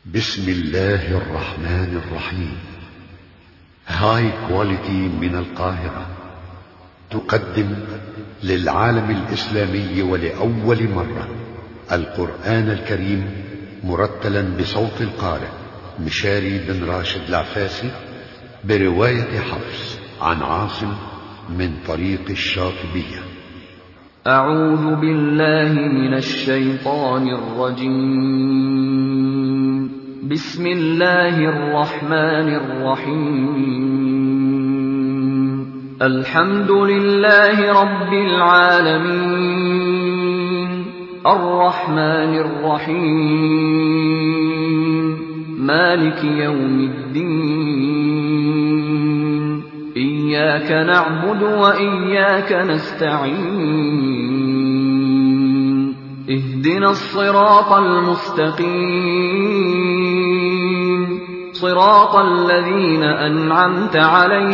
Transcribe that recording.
بسم الله الرحمن الرحيم. هاي كواليتي من القاهرة تقدم للعالم الإسلامي ولأول مرة القرآن الكريم مرتلا بصوت القارئ مشاري بن راشد العفاسي برواية حفص عن عاصم من طريق الشاطبية. أعوذ بالله من الشيطان الرجيم. بسم الله الرحمن الرحيم. الحمد لله رب العالمين الرحمن الرحيم مالك يوم الدين. إياك نعبد وإياك نستعين. اهدنا الصراط المستقيم صراط الذين أنعمت عليهم